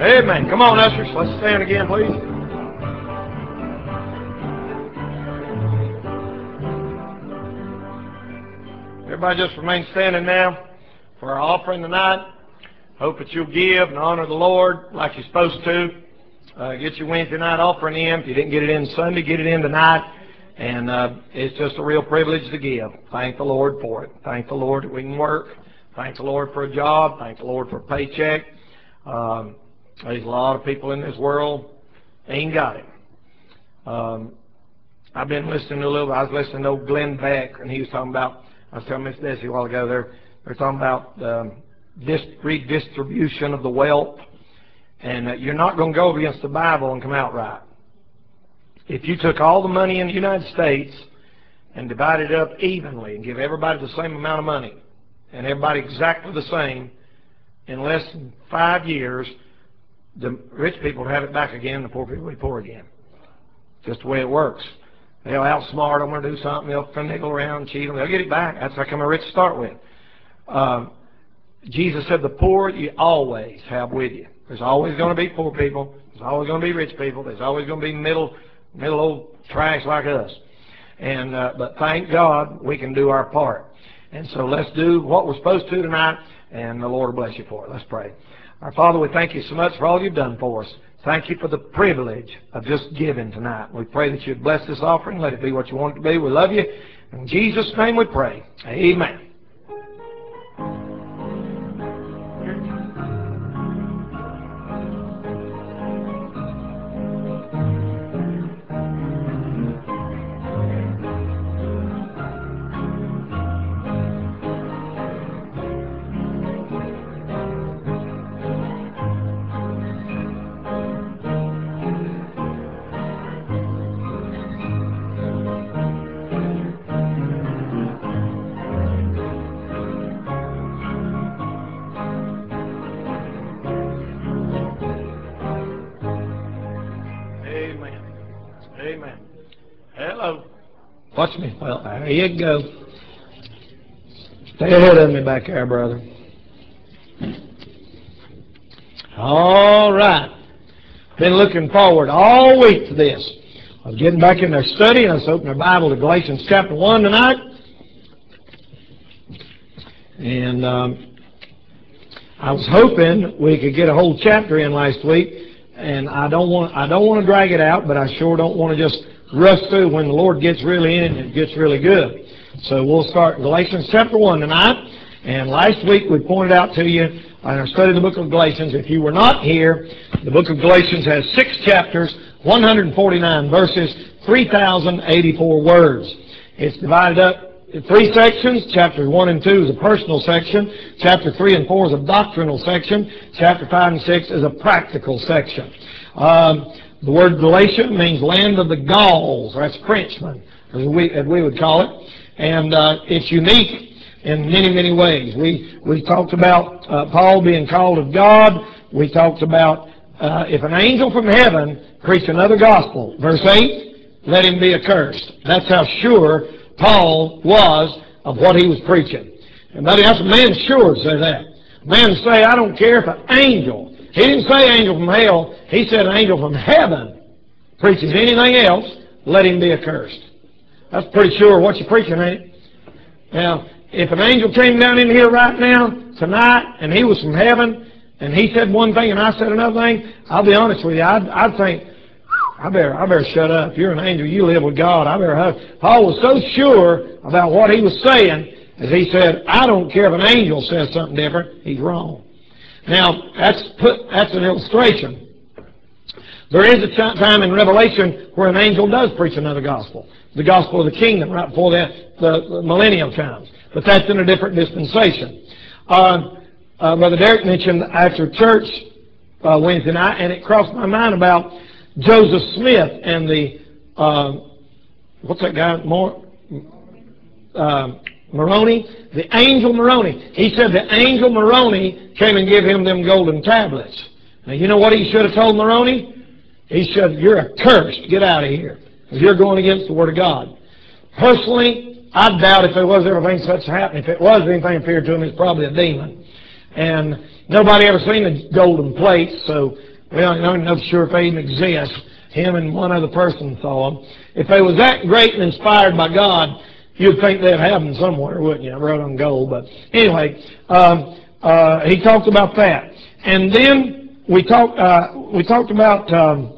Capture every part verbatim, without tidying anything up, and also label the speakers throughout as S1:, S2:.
S1: Amen. Come on, ushers. Let's stand again, please. Everybody just remain standing now for our offering tonight. Hope that you'll give and honor the Lord like you're supposed to. Uh, get your Wednesday night offering in. If you didn't get it in Sunday, get it in tonight. And uh, it's just a real privilege to give. Thank the Lord for it. Thank the Lord that we can work. Thank the Lord for a job. Thank the Lord for a paycheck. Um, there's a lot of people in this world ain't got it. Um, I've been listening to a little. I was listening to old Glenn Beck, and he was talking about. I was telling Miss Desi a while ago. They're they're talking about um, this redistribution of the wealth, and uh, you're not going to go against the Bible and come out right. If you took all the money in the United States and divided it up evenly and give everybody the same amount of money, and everybody exactly the same, in less than five years, the rich people would have it back again, the poor people would be poor again. Just the way it works. They'll outsmart them or do something. They'll finagle around, cheat them. They'll get it back. That's how come they're rich to start with. Um, Jesus said, the poor you always have with you. There's always going to be poor people. There's always going to be rich people. There's always going to be middle, middle old trash like us. And uh, but thank God we can do our part. And so let's do what we're supposed to tonight, and the Lord will bless you for it. Let's pray. Our Father, we thank you so much for all you've done for us. Thank you for the privilege of just giving tonight. We pray that you'd bless this offering. Let it be what you want it to be. We love you. In Jesus' name we pray. Amen. Amen. Hello. Watch me. Well, there you go. Stay ahead of me back there, brother. All right. Been looking forward all week to this. I was getting back in their study, and I was opening our Bible to Galatians chapter one tonight. And um, I was hoping we could get a whole chapter in last week. And I don't want I don't want to drag it out, but I sure don't want to just rush through when the Lord gets really in and it gets really good. So we'll start Galatians chapter one tonight. And last week we pointed out to you in our study of the book of Galatians, if you were not here, the book of Galatians has six chapters, one hundred forty-nine verses, three thousand eighty-four words. It's divided up in three sections. Chapter one and two is a personal section. Chapter three and four is a doctrinal section. Chapter five and six is a practical section. Um, the word Galatia means land of the Gauls. That's Frenchmen, as we, as we would call it. And uh, it's unique in many, many ways. We, we talked about uh, Paul being called of God. We talked about uh, if an angel from heaven preach another gospel. Verse eight, let him be accursed. That's how sure Paul was of what he was preaching. And buddy, that's a man sure to say that. A man say, I don't care if an angel, he didn't say angel from hell, he said an angel from heaven preaches anything else, let him be accursed. That's pretty sure what you're preaching, ain't it? Now, if an angel came down in here right now, tonight, and he was from heaven, and he said one thing and I said another thing, I'll be honest with you, I'd, I'd think, I better, I better shut up. You're an angel. You live with God. I better hug. Paul was so sure about what he was saying, as he said, I don't care if an angel says something different. He's wrong. Now, that's put, that's an illustration. There is a time in Revelation where an angel does preach another gospel, the gospel of the kingdom, right before that, the, the millennial times. But that's in a different dispensation. Uh, uh, Brother Derek mentioned after church uh, Wednesday night, and it crossed my mind about Joseph Smith and the, uh, what's that guy, More, uh, Moroni? The angel Moroni. He said the angel Moroni came and gave him them golden tablets. Now, you know what he should have told Moroni? He said, you're accursed. Get out of here. Because you're going against the Word of God. Personally, I doubt if there was everything such happening. If it was anything appeared to him, it's probably a demon. And nobody ever seen the golden plates, so Well, I'm not sure if they even exist. Him and one other person saw them. If they was that great and inspired by God, you'd think they'd have them somewhere, wouldn't you? Wrote on gold. But anyway, um, uh, he talked about that. And then we talked, uh, we talked about um,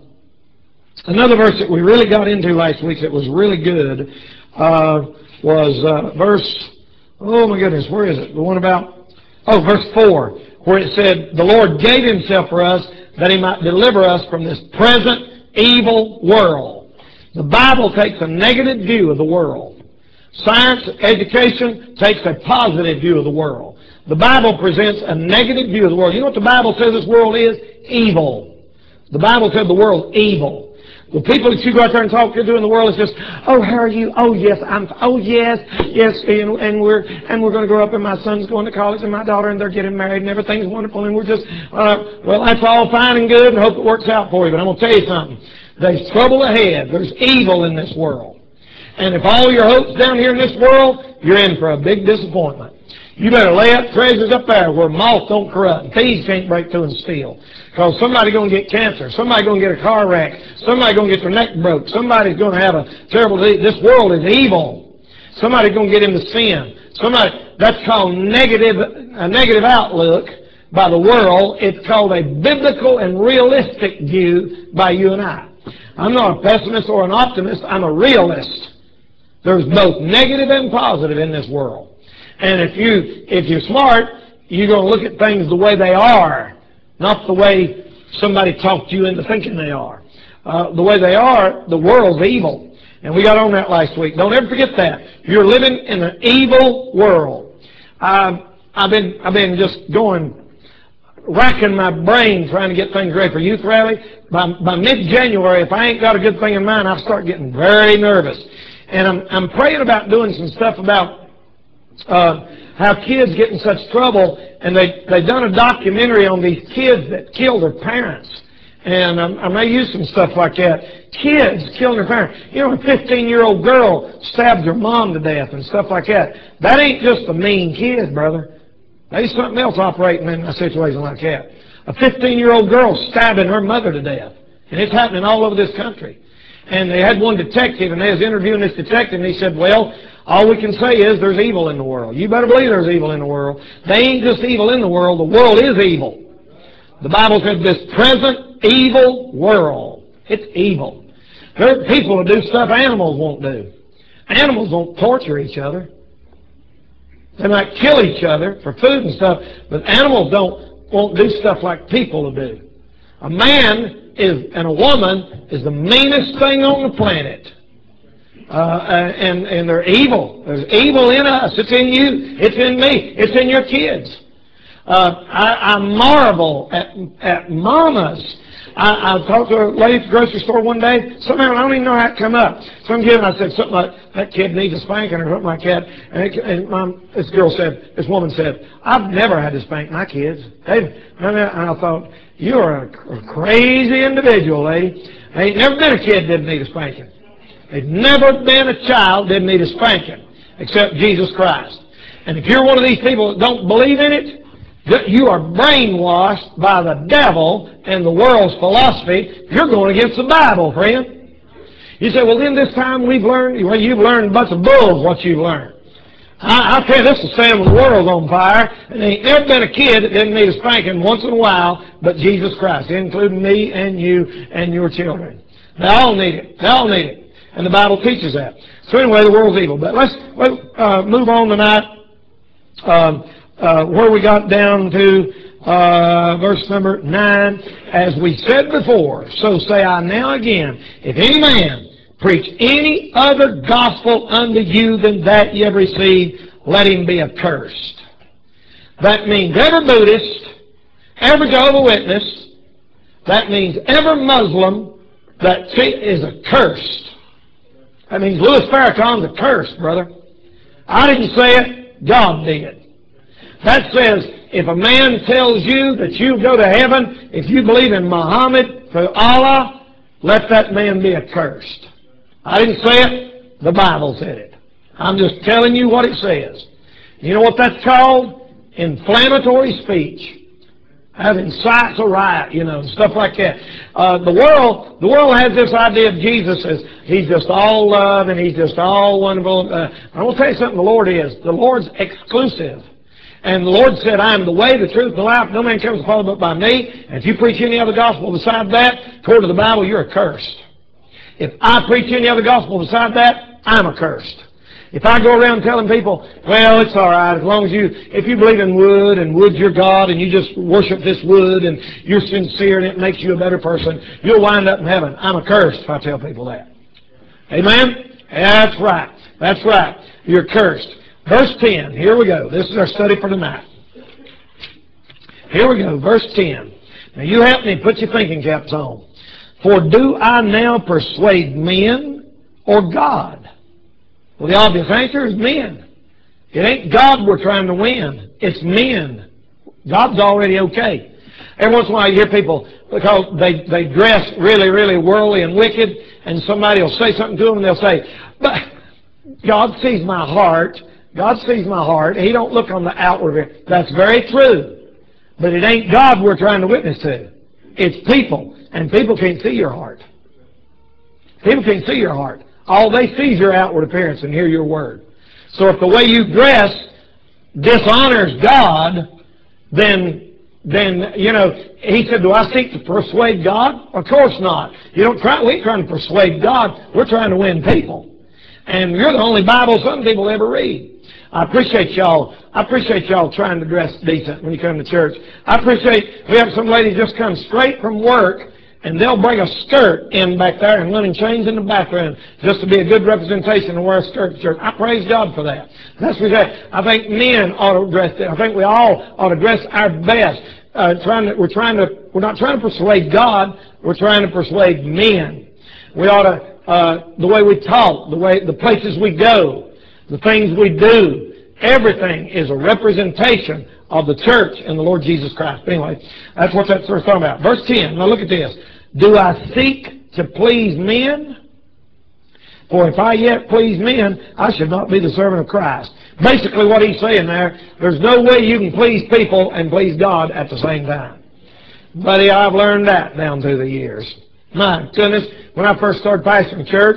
S1: another verse that we really got into last week that was really good, uh, was uh, verse, oh my goodness, where is it? The one about, oh, verse four, where it said, the Lord gave himself for us that he might deliver us from this present evil world. The Bible takes a negative view of the world. Science, education takes a positive view of the world. The Bible presents a negative view of the world. You know what the Bible says this world is? Evil. The Bible said the world's evil. The people that you go out there and talk to in the world is just, oh, how are you? Oh, yes, I'm, oh, yes, yes, and, and we're and we're going to grow up, and my son's going to college, and my daughter, and they're getting married, and everything's wonderful, and we're just, uh, well, that's all fine and good, and hope it works out for you. But I'm going to tell you something. There's trouble ahead. There's evil in this world. And if all your hope's down here in this world, you're in for a big disappointment. You better lay up treasures up there where moth don't corrupt and thieves can't break through and steal. Because somebody's going to get cancer. Somebody's going to get a car wreck. Somebody's going to get their neck broke. Somebody's going to have a terrible disease. This world is evil. Somebody's going to get into sin. Somebody, that's called negative, a negative outlook by the world. It's called a biblical and realistic view by you and I. I'm not a pessimist or an optimist. I'm a realist. There's both negative and positive in this world. And if you if you're smart, you're going to look at things the way they are, not the way somebody talked you into thinking they are. Uh, the way they are, the world's evil. And we got on that last week. Don't ever forget that. You're living in an evil world. Uh, I've been I've been just going, racking my brain trying to get things ready for Youth Rally. By, by mid-January, if I ain't got a good thing in mind, I start getting very nervous. And I'm, I'm praying about doing some stuff about uh, how kids get in such trouble. And they, they've done a documentary on these kids that kill their parents. And um, I may use some stuff like that. Kids killing their parents. You know, a fifteen-year-old girl stabs her mom to death and stuff like that. That ain't just a mean kid, brother. There's something else operating in a situation like that. A fifteen-year-old girl stabbing her mother to death. And it's happening all over this country. And they had one detective, and they was interviewing this detective, and he said, well, all we can say is there's evil in the world. You better believe there's evil in the world. They ain't just evil in the world. The world is evil. The Bible said this present evil world. It's evil. There are people who do stuff animals won't do. Animals won't torture each other. They might kill each other for food and stuff, but animals don't won't do stuff like people will do. A man is and a woman is the meanest thing on the planet. Uh, and, and they're evil. There's evil in us. It's in you. It's in me. It's in your kids. Uh, I, I marvel at, at mamas. I, I talked to a lady at the grocery store one day. Somehow, I don't even know how it come up. Some kid, I said something like, that kid needs a spanking or something like that. And, it, and mom, this girl said, this woman said, I've never had to spank my kids. They've, and I thought, you're a, a crazy individual, lady. There ain't never been a kid that didn't need a spanking. There's never been a child that didn't need a spanking except Jesus Christ. And if you're one of these people that don't believe in it, you are brainwashed by the devil and the world's philosophy. You're going against the Bible, friend. You say, well, then this time we've learned, well, you've learned a bunch of bulls what you've learned. I, I tell you, this is saying when the world's on fire, and there ain't never been a kid that didn't need a spanking once in a while but Jesus Christ, including me and you and your children. They all need it. They all need it. And the Bible teaches that. So anyway, the world's evil. But let's, let's uh, move on tonight. Um, Uh, where we got down to uh, verse number nine. As we said before, so say I now again, if any man preach any other gospel unto you than that ye have received, let him be accursed. That means every Buddhist, every Jehovah's Witness, that means every Muslim that is accursed. That means Louis Farrakhan's accursed, brother. I didn't say it, God did. That says, if a man tells you that you go to heaven, if you believe in Muhammad, for Allah, let that man be accursed. I didn't say it, the Bible said it. I'm just telling you what it says. You know what that's called? Inflammatory speech. Having incites a riot, you know, and stuff like that. Uh, the world, the world has this idea of Jesus as He's just all love and He's just all wonderful. Uh, I want to tell you something. The Lord is. The Lord's exclusive, and the Lord said, "I am the way, the truth, and the life. No man comes to Father but by me." And if you preach any other gospel beside that, according to the Bible, you're accursed. If I preach any other gospel beside that, I'm accursed. If I go around telling people, well, it's all right, as long as you, if you believe in wood and wood's your God and you just worship this wood and you're sincere and it makes you a better person, you'll wind up in heaven. I'm accursed if I tell people that. Amen? That's right. That's right. You're cursed. Verse ten. Here we go. This is our study for tonight. Here we go. Verse ten. Now you help me put your thinking caps on. For do I now persuade men or God? Well, the obvious answer is men. It ain't God we're trying to win. It's men. God's already okay. Every once in a while you hear people, because they, they dress really, really worldly and wicked, and somebody will say something to them and they'll say, but God sees my heart. God sees my heart. He don't look on the outward. That's very true. But it ain't God we're trying to witness to. It's people. And people can't see your heart. People can't see your heart. All they see is your outward appearance and hear your word. So if the way you dress dishonors God, then, then you know, he said, do I seek to persuade God? Of course not. You don't try, we ain't trying to persuade God. We're trying to win people. And you're the only Bible some people ever read. I appreciate y'all. I appreciate y'all trying to dress decent when you come to church. I appreciate, we have some ladies just come straight from work, and they'll bring a skirt in back there and linen chains in the background just to be a good representation and wear a skirt to church. I praise God for that. That's what that. I think men ought to dress that. I think we all ought to dress our best. Uh, trying to, we're trying to, we're not trying to persuade God. We're trying to persuade men. We ought to, uh, the way we talk, the way, the places we go, the things we do, everything is a representation of the church and the Lord Jesus Christ. But anyway, that's what that verse is talking about. Verse ten, now look at this. Do I seek to please men? For if I yet please men, I should not be the servant of Christ. Basically what he's saying there, there's no way you can please people and please God at the same time. Buddy, I've learned that down through the years. My goodness, when I first started pastoring church,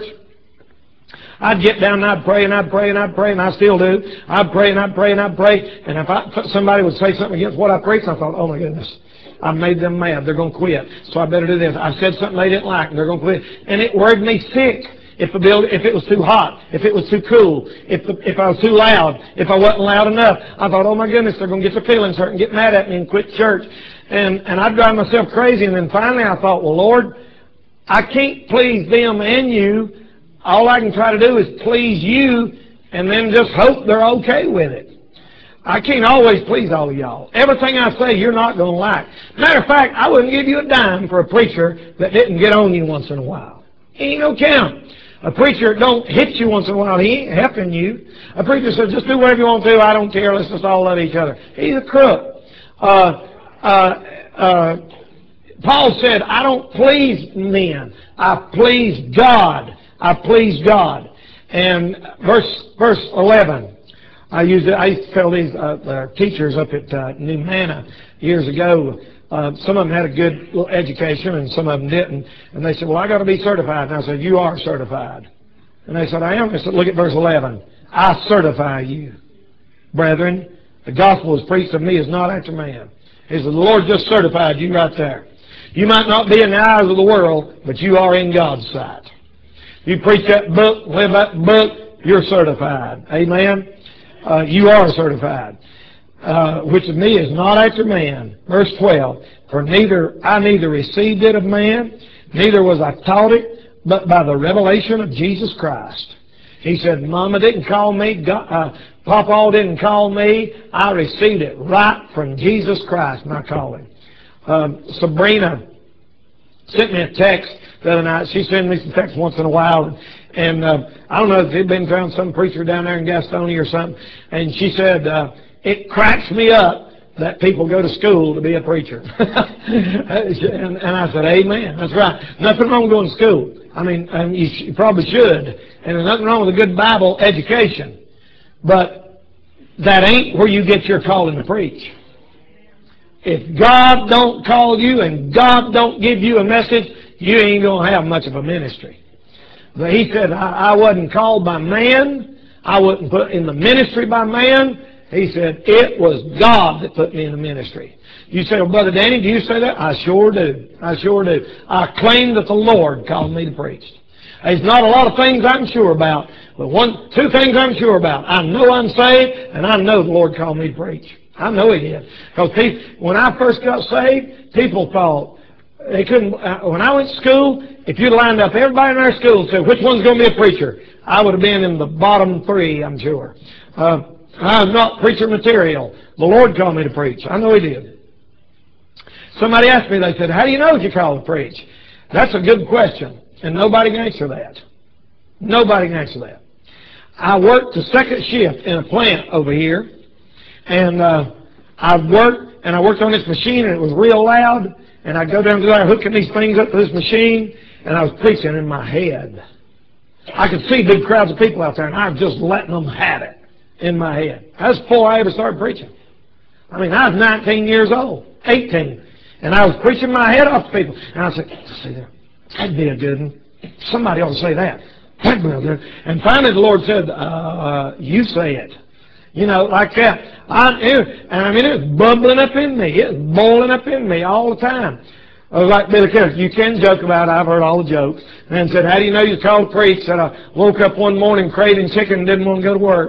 S1: I'd get down and I'd pray and I'd pray and I'd pray, and I still do. I'd pray and I'd pray and I'd pray. And if I, somebody would say something against what I preached, I thought, oh my goodness, I made them mad. They're going to quit. So I better do this. I said something they didn't like, and they're going to quit. And it worried me sick. If the building, if it was too hot, if it was too cool, if the, if I was too loud, if I wasn't loud enough, I thought, oh my goodness, they're going to get their feelings hurt and get mad at me and quit church. And and I'd drive myself crazy. And then finally I thought, well, Lord, I can't please them and you. All I can try to do is please you and then just hope they're okay with it. I can't always please all of y'all. Everything I say, you're not going to like. Matter of fact, I wouldn't give you a dime for a preacher that didn't get on you once in a while. He ain't no count. A preacher that don't hit you once in a while, he ain't helping you. A preacher says, just do whatever you want to do. I don't care. Let's just all love each other. He's a crook. Uh, uh, uh, Paul said, I don't please men. I please God. I please God. And verse verse eleven, I used it, I used to tell these uh, uh, teachers up at uh, New Manna years ago. Uh, some of them had a good little education, and some of them didn't. And they said, "Well, I got to be certified." And I said, "You are certified." And they said, "I am." I said, "Look at verse eleven. I certify you, brethren. The gospel is preached of me is not after man." He said, "The Lord just certified you right there. You might not be in the eyes of the world, but you are in God's sight. You preach that book, live that book, you're certified." Amen? Uh, you are certified. Uh, which of me is not after man. Verse twelve, for neither I neither received it of man, neither was I taught it, but by the revelation of Jesus Christ. He said, Mama didn't call me, God, uh, Papa didn't call me. I received it right from Jesus Christ, my calling. Um, Sabrina sent me a text the other night. She sends me some texts once in a while. And, and uh, I don't know if they'd been around some preacher down there in Gastonia or something. And she said, uh, it cracks me up that people go to school to be a preacher. and, and I said, amen. That's right. Nothing wrong with going to school. I mean, and you, sh you probably should. And there's nothing wrong with a good Bible education. But that ain't where you get your calling to preach. if God don't call you and God don't give you a message, you ain't going to have much of a ministry. But he said, I, I wasn't called by man. I wasn't put in the ministry by man. He said, it was God that put me in the ministry. You say, well, Brother Danny, do you say that? I sure do. I sure do. I claim that the Lord called me to preach. There's not a lot of things I'm sure about, but one, two things I'm sure about. I know I'm saved, and I know the Lord called me to preach. I know He did. Because when I first got saved, people thought, they couldn't, uh, when I went to school, if you'd lined up everybody in our school and said, which one's going to be a preacher? I would have been in the bottom three, I'm sure. Uh, I'm not preacher material. The Lord called me to preach. I know He did. Somebody asked me, they said, how do you know if you're called to preach? That's a good question, and nobody can answer that. Nobody can answer that. I worked the second shift in a plant over here, and uh, I worked, and I worked on this machine, and it was real loud, and I'd go down to there hooking these things up to this machine, and I was preaching in my head. I could see big crowds of people out there, and I was just letting them have it in my head. That's before I ever started preaching. I mean, I was nineteen years old, eighteen, and I was preaching my head off to people. And I said, see there, that'd be a good one. Somebody ought to say that. That'd be a good one. And finally the Lord said, uh, you say it. You know, like that. I, it, and I mean, it was bubbling up in me. It was boiling up in me all the time. I was like Billy Carroll. You can joke about it. I've heard all the jokes. And said, how do you know you're called to preach? Said, I woke up one morning craving chicken and didn't want to go to work.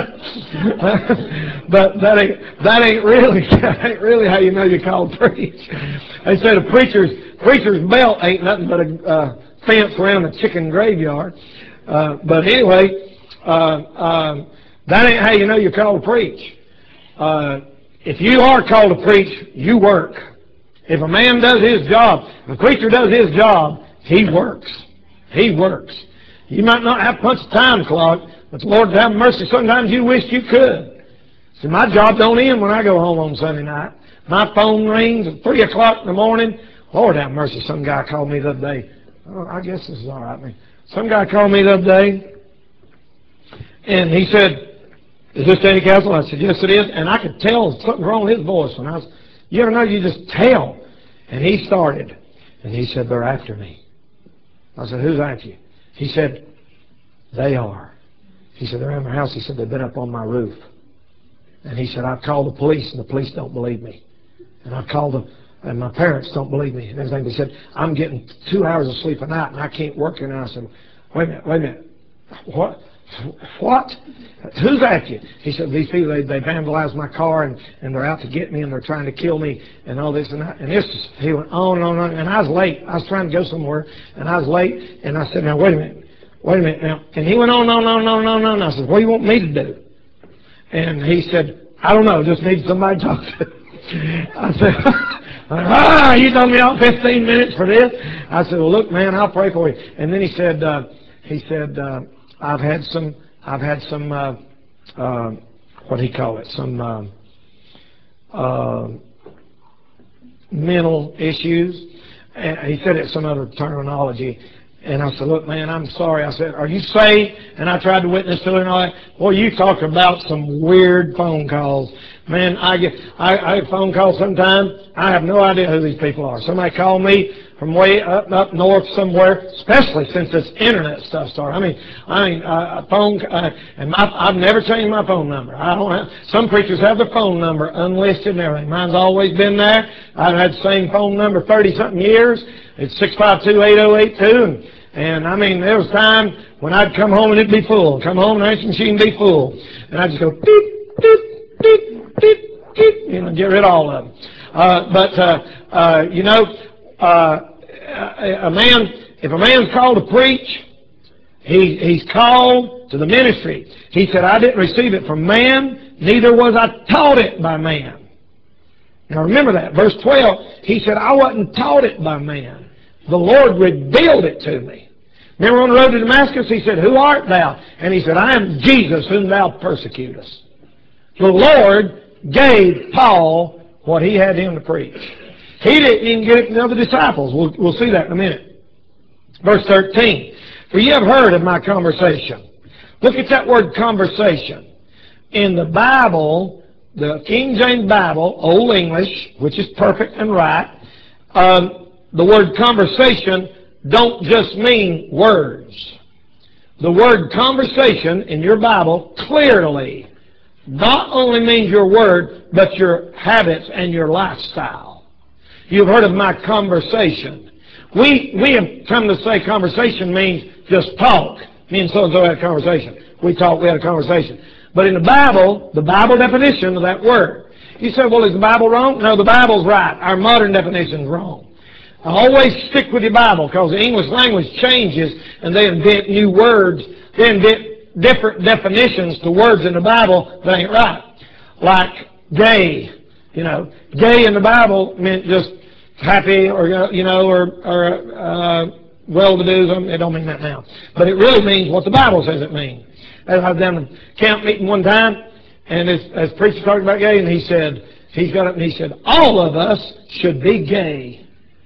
S1: But that ain't, that ain't really, that ain't really how you know you're called to preach. They said a preacher's, preacher's belt ain't nothing but a uh, fence around a chicken graveyard. Uh, but anyway, uh, um, that ain't how you know you're called to preach. Uh, if you are called to preach, you work. If a man does his job, if a preacher does his job, he works. He works. You might not have to punch a time clock, but the Lord have mercy, sometimes you wish you could. See, my job don't end when I go home on Sunday night. My phone rings at three o'clock in the morning. Lord have mercy, some guy called me the other day. Oh, I guess this is all right. Man. Some guy called me the other day, and he said, is this Danny Castle? I said, yes, it is. And I could tell something wrong with his voice. When I was, you ever know, you just tell. And he started, and he said, they're after me. I said, who's after you? He said, they are. He said, they're in my house. He said, they've been up on my roof. And he said, I've called the police, and the police don't believe me. And I've called them, and my parents don't believe me. And everything. They said, I'm getting two hours of sleep a night, and I can't work. And I said, wait a minute, wait a minute. What? What? Who's at you? He said, these people, they, they vandalized my car, and, and they're out to get me, and they're trying to kill me, and all this and that. And this, he went on and on and on. And I was late. I was trying to go somewhere, and I was late. And I said, now, wait a minute. Wait a minute now. And he went on and on and on and on and on. And I said, what do you want me to do? And he said, I don't know. Just need somebody to talk to. I said, ah, you told me all fifteen minutes for this? I said, well, look, man, I'll pray for you. And then he said, uh, he said, uh, I've had some, I've had some, uh, uh, what do you call it, some uh, uh, mental issues. And he said it's some other terminology. And I said, look, man, I'm sorry. I said, are you saved? And I tried to witness to it and all that. Boy, you talk about some weird phone calls. Man, I get I, I get phone calls sometimes. I have no idea who these people are. Somebody called me from way up up north somewhere, especially since this internet stuff started. I mean, I mean, uh, a phone, uh, and my, I've never changed my phone number. I don't have. Some preachers have their phone number unlisted and everything. Mine's always been there. I've had the same phone number thirty something years. It's six five two eight zero eight two, and and I mean, there was time when I'd come home and it'd be full. Come home and the answering machine would be full, and I'd just go beep beep beep beep beep, you know, get rid of all of them. Uh, but uh, uh, you know. Uh, a man, if a man's called to preach, he, he's called to the ministry. He said, I didn't receive it from man, neither was I taught it by man. Now remember that. Verse twelve, he said, I wasn't taught it by man. The Lord revealed it to me. Remember on the road to Damascus, he said, who art thou? And he said, I am Jesus whom thou persecutest. The Lord gave Paul what he had him to preach. He didn't even get it from the other disciples. We'll, we'll see that in a minute. Verse thirteen. For ye have heard of my conversation. Look at that word conversation. In the Bible, the King James Bible, Old English, which is perfect and right, um, the word conversation don't just mean words. The word conversation in your Bible clearly not only means your word, but your habits and your lifestyle. You've heard of my conversation. We, we have come to say conversation means just talk. Me and so-and-so had a conversation. We talked, we had a conversation. But in the Bible, the Bible definition of that word, you say, well, is the Bible wrong? No, the Bible's right. Our modern definition is wrong. Always stick with your Bible, because the English language changes and they invent new words. They invent different definitions to words in the Bible that ain't right. Like gay. You know, gay in the Bible meant just happy or, you know, or, or uh, well-to-do. It don't mean that now. But it really means what the Bible says it means. I was down in a camp meeting one time, and as, as preacher talking about gay, and he said, he got up and he said, all of us should be gay.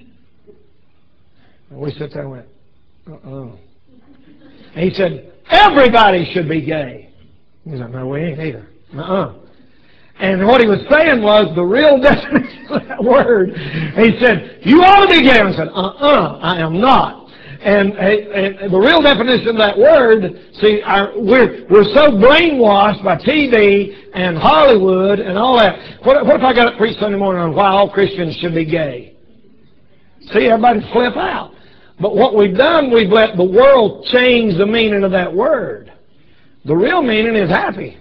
S1: And we sat there and went, uh-uh. And he said, everybody should be gay. He said, no, we ain't either. Uh-uh. And what he was saying was the real definition of that word. He said, you ought to be gay. And I said, uh-uh, I am not. And, and the real definition of that word, see, our, we're, we're so brainwashed by T V and Hollywood and all that. What, what if I got up preach Sunday morning on why all Christians should be gay? See, everybody flip out. But what we've done, we've let the world change the meaning of that word. The real meaning is happy.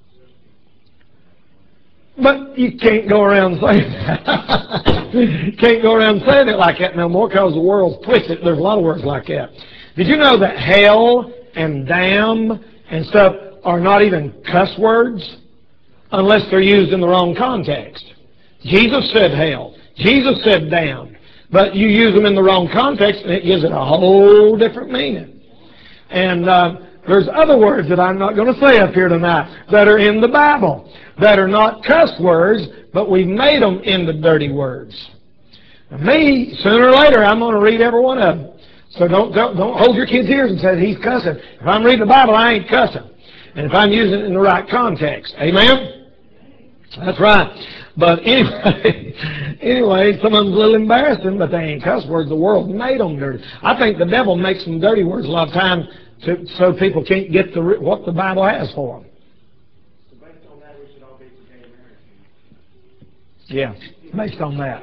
S1: But you can't go around saying that. You can't go around saying it like that no more, because the world's twisted. There's a lot of words like that. Did you know that hell and damn and stuff are not even cuss words unless they're used in the wrong context? Jesus said hell. Jesus said damn. But you use them in the wrong context, and it gives it a whole different meaning. And uh, there's other words that I'm not going to say up here tonight that are in the Bible that are not cuss words, but we've made them into dirty words. And me, sooner or later, I'm going to read every one of them. So don't, don't, don't hold your kids' ears and say he's cussing. If I'm reading the Bible, I ain't cussing. And if I'm using it in the right context. Amen? That's right. But anyway, anyway, some of them's a little embarrassing, but they ain't cuss words. The world made them dirty. I think the devil makes them dirty words a lot of times to, so people can't get the what the Bible has for them.
S2: So based on that, we should all be for gay marriage.
S1: Yeah, based on that.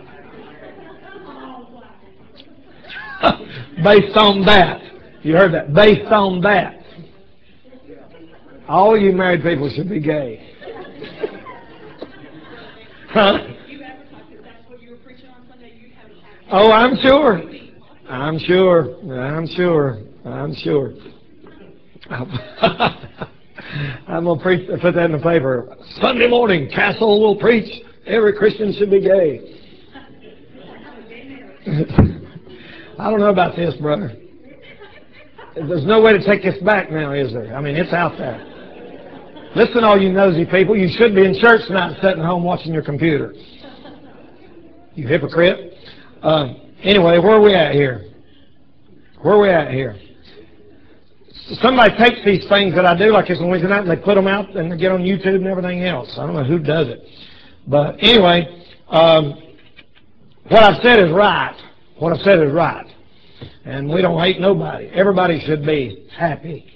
S1: Based on that. You heard that. Based on that. All you married people should be gay. Huh? Oh, I'm sure. I'm sure. I'm sure. I'm sure. I'm going to preach, put that in the paper. Sunday morning, Castle will preach, every Christian should be gay. I don't know about this, brother. There's no way to take this back now, is there? I mean, it's out there. Listen, all you nosy people, you should be in church tonight sitting at home watching your computer. You hypocrite. Uh, anyway, where are we at here? Where are we at here? Somebody takes these things that I do, like this on Wednesday night, and they put them out and they get on YouTube and everything else. I don't know who does it. But anyway, um, what I've said is right. What I've said is right. And we don't hate nobody. Everybody should be happy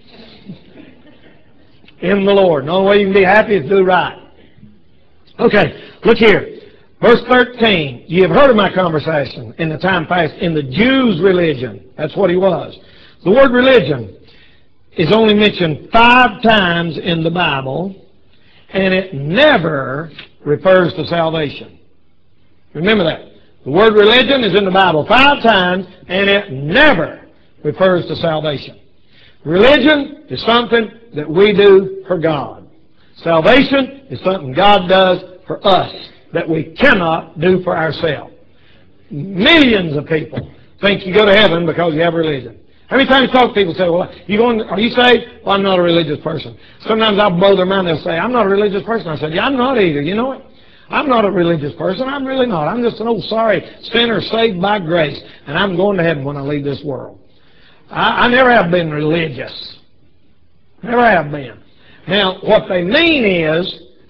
S1: in the Lord. The only way you can be happy is do right. Okay, look here. Verse thirteen, you have heard of my conversation in the time past in the Jews' religion. That's what he was. The word religion is only mentioned five times in the Bible, and it never refers to salvation. Remember that. The word religion is in the Bible five times, and it never refers to salvation. Religion is something that we do for God. Salvation is something God does for us that we cannot do for ourselves. Millions of people think you go to heaven because you have religion. How many times talk to people say, well, you going, are you saved? Well, I'm not a religious person. Sometimes I'll blow their mind. They'll say, I'm not a religious person. I said, yeah, I'm not either. You know what? I'm not a religious person. I'm really not. I'm just an old sorry sinner saved by grace. And I'm going to heaven when I leave this world. I, I never have been religious. Never have been. Now, what they mean is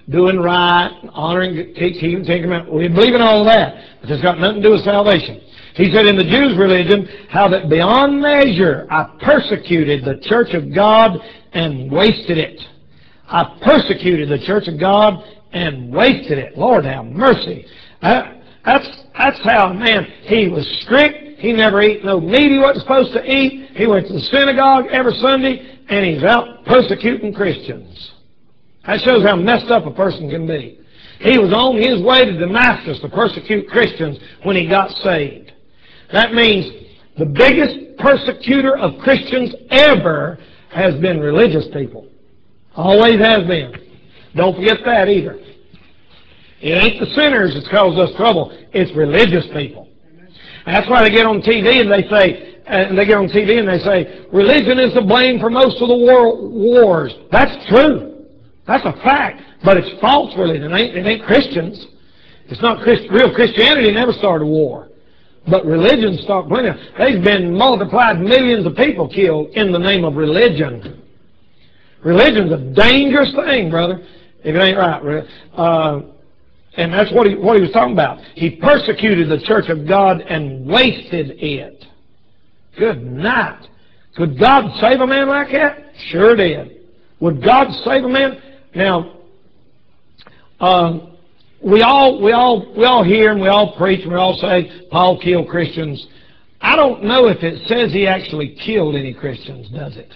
S1: doing right, honoring, keeping Ten Commandments. We believe in all of that, but it's got nothing to do with salvation. He said in the Jews' religion, how that beyond measure I persecuted the church of God and wasted it. I persecuted the church of God and wasted it. Lord have mercy. That, that's, that's how, man, he was strict. He never ate no meat he wasn't supposed to eat. He went to the synagogue every Sunday, and he's out persecuting Christians. That shows how messed up a person can be. He was on his way to Damascus to persecute Christians when he got saved. That means the biggest persecutor of Christians ever has been religious people. Always has been. Don't forget that either. It ain't the sinners that's caused us trouble. It's religious people. And that's why they get on T V and they say, and they get on T V and they say, religion is to blame for most of the world wars. That's true. That's a fact. But it's false religion. It ain't, it ain't Christians. It's not Christ, real Christianity never started a war. But religion started plenty. There's been multiplied millions of people killed in the name of religion. Religion's a dangerous thing, brother, if it ain't right. Uh, and that's what he, what he was talking about. He persecuted the church of God and wasted it. Good night. Could God save a man like that? Sure did. Would God save a man? Now, um, we all we all we all hear and we all preach and we all say Paul killed Christians. I don't know if it says he actually killed any Christians, does it?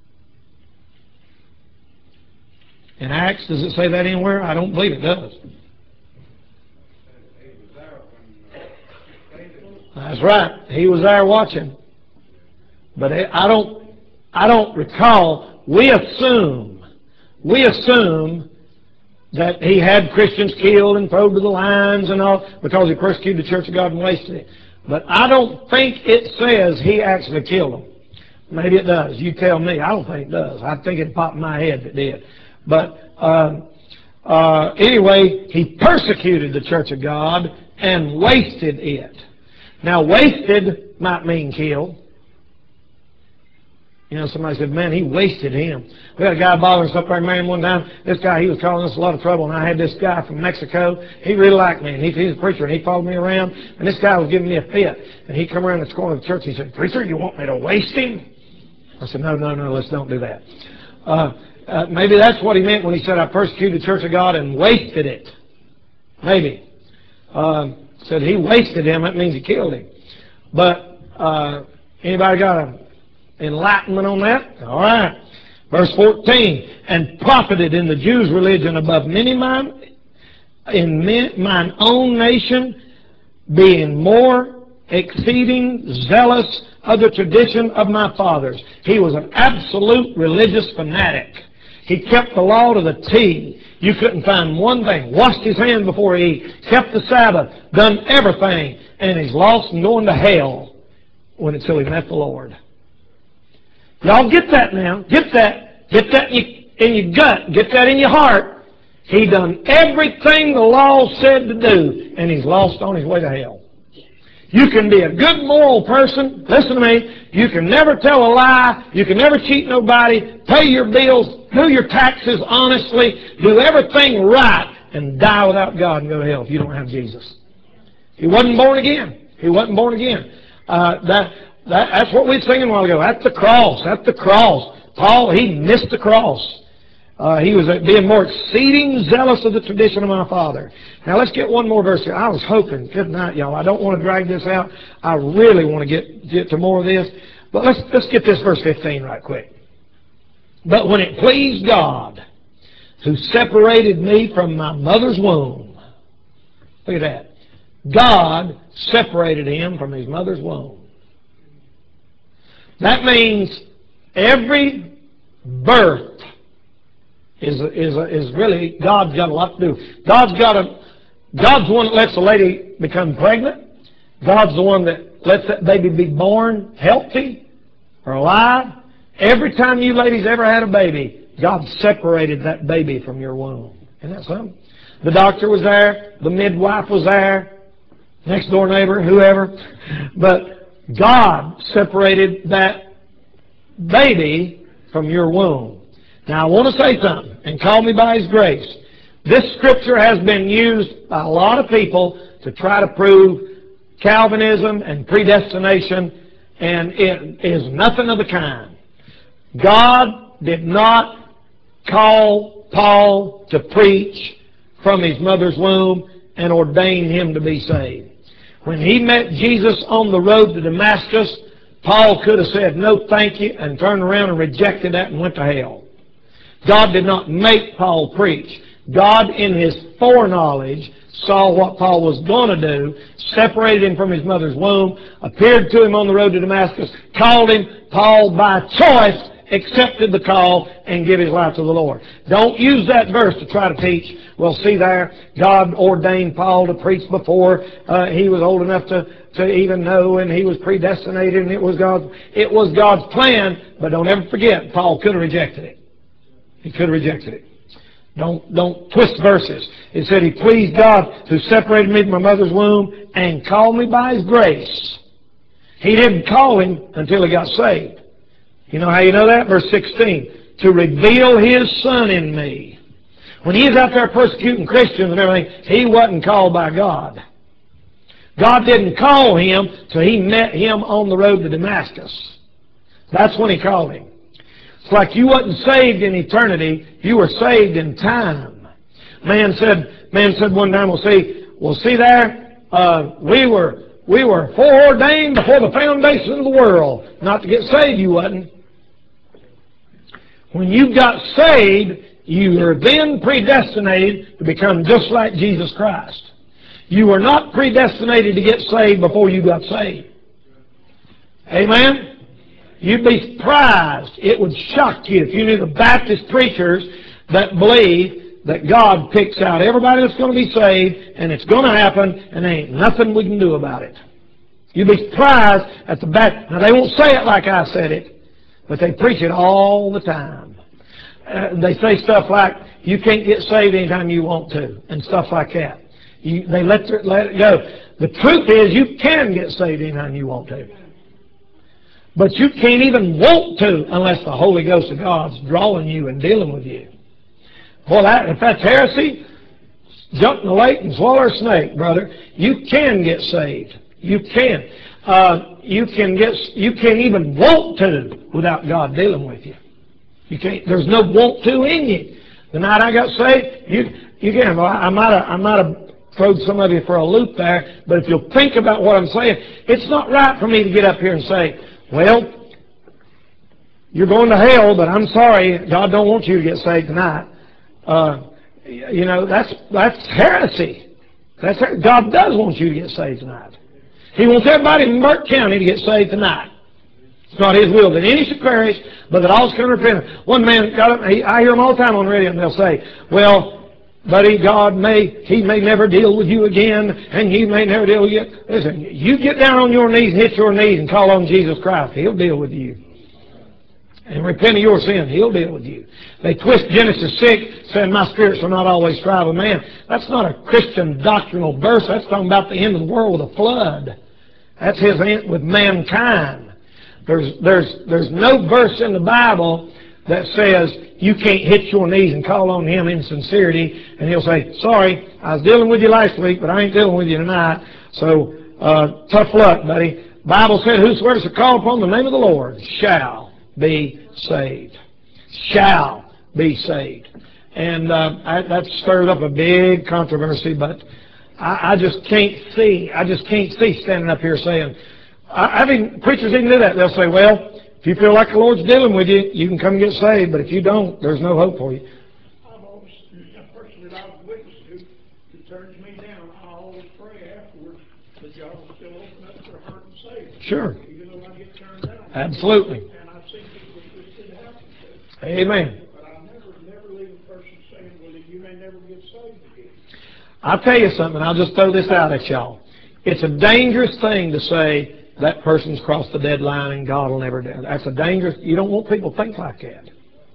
S1: In Acts, does it say that anywhere? I don't believe it does. That's right. He was there watching. But I don't I don't recall. We assume we assume that he had Christians killed and thrown to the lions and all because he persecuted the church of God and wasted it. But I don't think it says he actually killed them. Maybe it does. You tell me. I don't think it does. I think it popped in my head if it did. But uh, uh, anyway, he persecuted the church of God and wasted it. Now, wasted might mean killed. You know, somebody said, man, he wasted him. We had a guy bothering us up there in Marion one time. This guy, he was causing us a lot of trouble, and I had this guy from Mexico. He really liked me, and he, he's a preacher, and he followed me around, and this guy was giving me a fit. And he come around the corner of the church, and he said, preacher, you want me to waste him? I said, no, no, no, let's don't do that. Uh, uh, maybe that's what he meant when he said, I persecuted the church of God and wasted it. Maybe. Uh, said he wasted him, that means he killed him. But uh, anybody got a enlightenment on that? All right. Verse fourteen, and profited in the Jews' religion above many mine, in mine own nation, being more exceeding zealous of the tradition of my fathers. He was an absolute religious fanatic. He kept the law to the T. You couldn't find one thing. Washed his hands before he ate. Kept the Sabbath. Done everything. And he's lost and going to hell when until he met the Lord. Y'all get that now. Get that. Get that in your, in your gut. Get that in your heart. He done everything the law said to do, and he's lost on his way to hell. You can be a good moral person. Listen to me. You can never tell a lie. You can never cheat nobody. Pay your bills. Do your taxes honestly. Do everything right and die without God and go to hell if you don't have Jesus. He wasn't born again. He wasn't born again. Uh, that, that That's what we were singing a while ago. That's the cross. That's the cross. Paul, he missed the cross. Uh, he was being more exceeding zealous of the tradition of my father. Now let's get one more verse here. I was hoping, good night, y'all. I don't want to drag this out. I really want to get, get to more of this. But let's, let's get this verse fifteen right quick. But when it pleased God, who separated me from my mother's womb. Look at that. God separated him from his mother's womb. That means every birth is is is really, God's got a lot to do. God's got a God's the one that lets a lady become pregnant. God's the one that lets that baby be born healthy or alive. Every time you ladies ever had a baby, God separated that baby from your womb. Isn't that something? The doctor was there. The midwife was there. Next door neighbor, whoever. But God separated that baby from your womb. Now I want to say something, and call me by His grace. This scripture has been used by a lot of people to try to prove Calvinism and predestination, and it is nothing of the kind. God did not call Paul to preach from his mother's womb and ordain him to be saved. When he met Jesus on the road to Damascus, Paul could have said, "No, thank you," and turned around and rejected that and went to hell. God did not make Paul preach. God, in His foreknowledge, saw what Paul was going to do, separated him from his mother's womb, appeared to him on the road to Damascus, called him. Paul, by choice, accepted the call and gave his life to the Lord. Don't use that verse to try to teach. Well, see there, God ordained Paul to preach before uh, he was old enough to, to even know, and he was predestinated, and it was God's, it was God's plan. But don't ever forget, Paul could have rejected it. He could have rejected it. Don't, don't twist verses. It said, He pleased God who separated me from my mother's womb and called me by His grace. He didn't call him until he got saved. You know how you know that? Verse sixteen. To reveal His Son in me. When he was out there persecuting Christians and everything, he wasn't called by God. God didn't call him till he met him on the road to Damascus. That's when He called him. It's like you wasn't saved in eternity, you were saved in time. Man said, man said one time, we'll see, we'll see there, uh, we were we were foreordained before the foundation of the world. Not to get saved, you wasn't. When you got saved, you were then predestinated to become just like Jesus Christ. You were not predestinated to get saved before you got saved. Amen? You'd be surprised. It would shock you if you knew the Baptist preachers that believe that God picks out everybody that's going to be saved, and it's going to happen, and there ain't nothing we can do about it. You'd be surprised at the Baptist. Now, they won't say it like I said it, but they preach it all the time. Uh, they say stuff like, you can't get saved anytime you want to, and stuff like that. You, they let, their, let it go. The truth is, you can get saved anytime you want to. But you can't even want to unless the Holy Ghost of God's drawing you and dealing with you. Well, that, if that's heresy, jump in the lake and swallow a snake, brother. You can get saved. You can. Uh, you can get. You can't even want to without God dealing with you. You can't. There's no want to in you. The night I got saved, you you can. Well, I might have I might have thrown some of you for a loop there, but if you'll think about what I'm saying, it's not right for me to get up here and say, well, you're going to hell, but I'm sorry, God don't want you to get saved tonight. Uh, you know, that's that's heresy. That's God does want you to get saved tonight. He wants everybody in Burke County to get saved tonight. It's not His will that any should perish, but that all should come to repentance. One man got up, he, I hear them all the time on the radio, and they'll say, well, buddy, God may, He may never deal with you again, and He may never deal with you. Listen, you get down on your knees and hit your knees and call on Jesus Christ. He'll deal with you. And repent of your sin. He'll deal with you. They twist Genesis six, saying, my spirits shall not always strive with man. That's not a Christian doctrinal verse. That's talking about the end of the world with a flood. That's His end with mankind. There's, there's, there's no verse in the Bible that says you can't hit your knees and call on Him in sincerity, and He'll say, sorry, I was dealing with you last week, but I ain't dealing with you tonight, so uh, tough luck, buddy. The Bible said, whosoever shall call upon the name of the Lord shall be saved. Shall be saved. And uh, I, that stirred up a big controversy, but I, I just can't see, I just can't see standing up here saying, I, I mean, preachers even do that. They'll say, well, if you feel like the Lord's dealing with you, you can come and get saved, but if you don't, there's no hope for you.
S2: I've always, a person that I've witnessed who, who turns me down, I always pray afterwards that God will still open up their heart and save them.
S1: Sure.
S2: Even though I get turned down.
S1: Absolutely.
S2: And I've seen people that this did happen to.
S1: Amen.
S2: But I never, never leave a person saying, well, you may never get saved again.
S1: I'll tell you something. I'll just throw this out at y'all. It's a dangerous thing to say that person's crossed the deadline and God will never do it. That's a dangerous, you don't want people to think like that.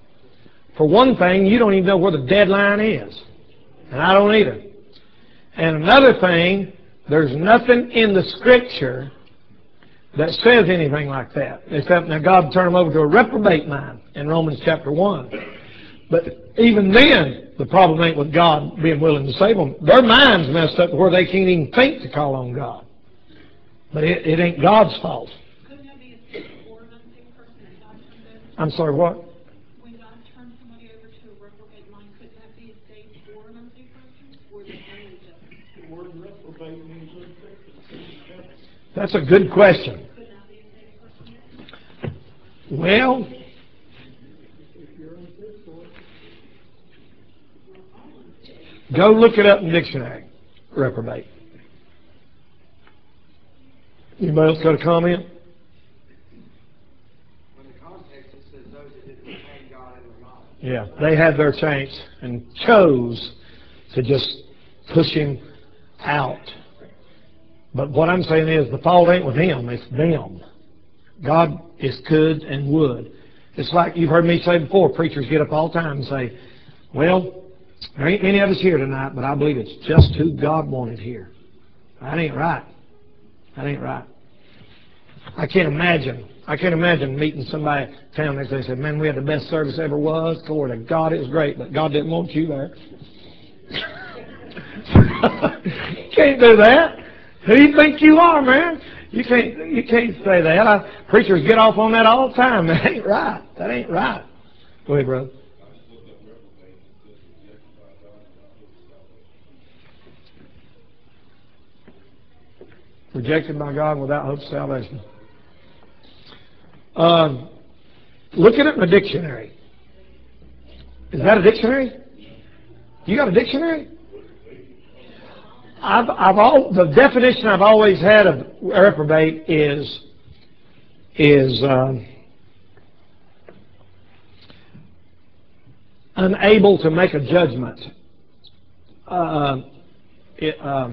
S1: For one thing, you don't even know where the deadline is. And I don't either. And another thing, there's nothing in the Scripture that says anything like that. Except now God turned them over to a reprobate mind in Romans chapter one. But even then, The problem ain't with God being willing to save them. Their mind's messed up to where they can't even think to call on God. But it, it ain't God's fault.
S3: Couldn't that be a stage four unsaved person that God turned over?
S1: I'm sorry, what?
S3: When God turned somebody over to a reprobate mind, couldn't that be a stage four unsaved person? Or the only just?
S2: The word reprobate means unfit.
S1: That's a good question.
S3: Could that be a saved person?
S1: Well,
S2: If you're unfit for it.
S1: go look it up in the dictionary. Reprobate. Anybody else got a comment?
S4: In the context, it says those that didn't retain God in their mind.
S1: Yeah, they had their chance and chose to just push him out. But what I'm saying is the fault ain't with him, it's them. God is good and would. It's like you've heard me say before, preachers get up all the time and say, well, there ain't many of us here tonight, but I believe it's just who God wanted here. That ain't right. That ain't right. I can't imagine. I can't imagine meeting somebody in town next day and say, man, we had the best service ever was. Glory to God, it was great, but God didn't want you there. Can't do that. Who do you think you are, man? You can't you can't say that. I, preachers get off on that all the time. That ain't right. That ain't right. Go ahead, brother. Rejected by God without hope of salvation. Um, look at it in the dictionary. Is that a dictionary? You got a dictionary? I've, I've all, the definition I've always had of reprobate is is um, unable to make a judgment. Uh, it, uh,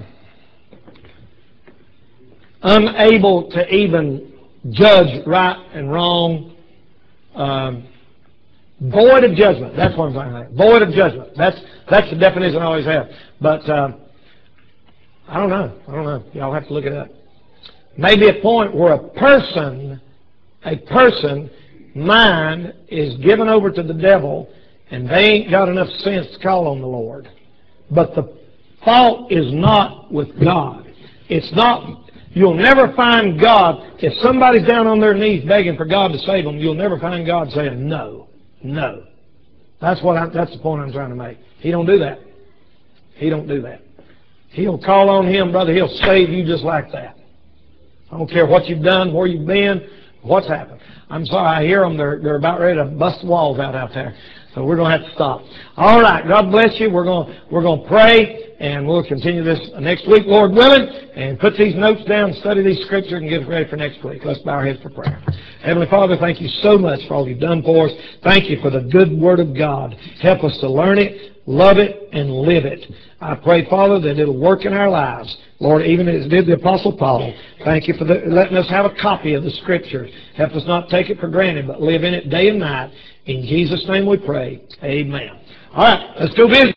S1: unable to even judge right and wrong. Um, void of judgment. That's what I'm talking about. Void of judgment. That's that's the definition I always have. But uh, I don't know. I don't know. Y'all have to look it up. Maybe a point where a person, a person, mind is given over to the devil, and they ain't got enough sense to call on the Lord. But the fault is not with God. It's not. You'll never find God, if somebody's down on their knees begging for God to save them, you'll never find God saying no, no. That's what I, that's the point I'm trying to make. He don't do that. He don't do that. He'll call on Him, brother. He'll save you just like that. I don't care what you've done, where you've been, what's happened. I'm sorry, I hear them. They're, they're about ready to bust the walls out out there. So we're going to have to stop. All right. God bless you. We're going, we're going to pray, and we'll continue this next week, Lord willing, and put these notes down, study these scriptures, and get us ready for next week. Let's bow our heads for prayer. Heavenly Father, thank you so much for all you've done for us. Thank you for the good Word of God. Help us to learn it, love it, and live it. I pray, Father, that it'll work in our lives. Lord, even as it did the Apostle Paul, thank you for the, letting us have a copy of the Scripture. Help us not take it for granted, but live in it day and night. In Jesus' name we pray. Amen. All right, let's go visit.